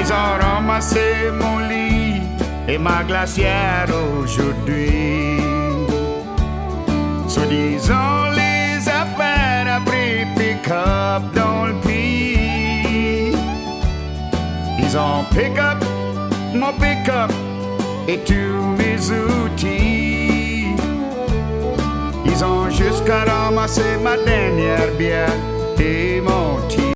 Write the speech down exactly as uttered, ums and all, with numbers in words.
Ils ont ramassé mon lit et ma glacière aujourd'hui. Soi-disant les affaires après pick-up dans le pays. Ils ont pick-up mon pick-up et tous mes outils. Ils ont jusqu'à ramasser ma dernière bière et mon tea.